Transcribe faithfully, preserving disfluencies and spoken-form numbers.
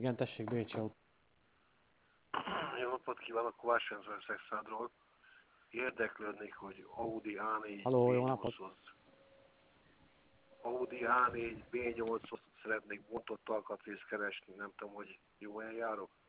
Igen, tessék, Bécsi autó. Jó napot kívánok, Kovács Ferencről Szexádról. Érdeklődnék, hogy Audi á négy Halló, jó napot. bé nyolchoz. Audi á négy bé nyolchoz szeretnék bontott alkatrészt keresni, nem tudom, hogy jó eljárok.